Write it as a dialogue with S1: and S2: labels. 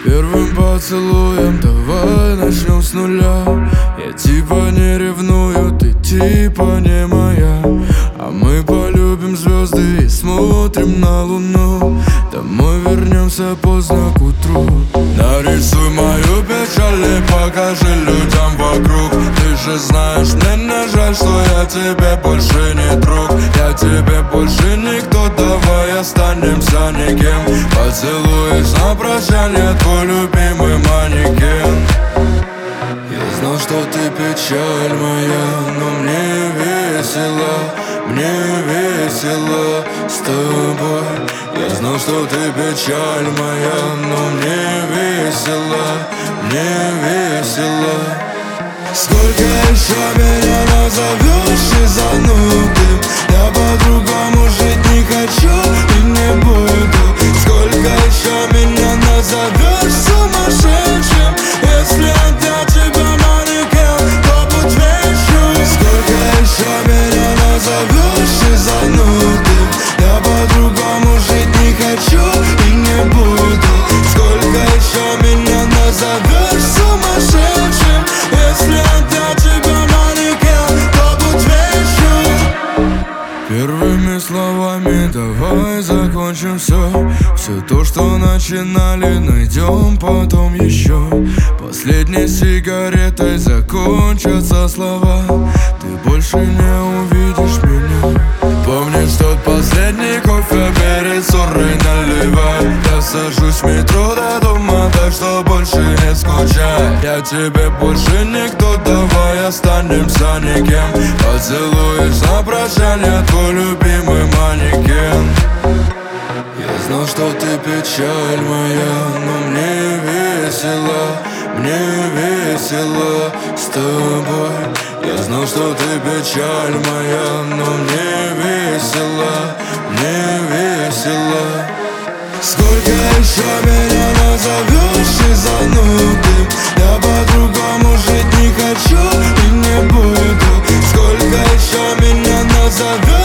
S1: Первым поцелуем давай начнем с нуля. Я типа не ревную, ты типа не моя. А мы полюбим звезды и смотрим на луну. Домой вернемся поздно к утру. Нарисуй мою печаль и покажи людям вокруг. Ты же знаешь, мне не жаль, что я тебе больше не друг. Я тебе больше никто, давай останемся никем. Поцелуешь на прощание, твой любимый манекен. Я знал, что ты печаль моя, но мне весело с тобой. Я знал, что ты печаль моя, но мне весело. Сколько еще меня назовешь и занудым? Я по-другому жить не хочу и не буду. Сколько еще меня назовешь сумасшедшим? Если отдать тебя манекен, то будь вечным. Сколько еще меня назовешь и занудым? Я по-другому жить не хочу и не буду. Сколько еще меня назовешь сумасшедшим? Если отдать тебя манекен, то будь вечным. Первыми словами давай закончим все то, что начинали, найдем потом еще. Последней сигаретой закончатся слова. Ты больше не увидишь меня. Помнишь тот последний кофе перед ссорой наливай. Я сажусь в метро до дома, так что больше не скучай. Я тебе больше никто, давай останемся никем. Поцелуешь на прощание, твой любимый манекен. Я знал, что ты печаль моя, но мне весело с тобой. Я знал, что ты печаль моя, но мне весело. Сколько еще меня назовешь и занудым? Я по-другому жить не хочу и не буду. Сколько еще меня назовешь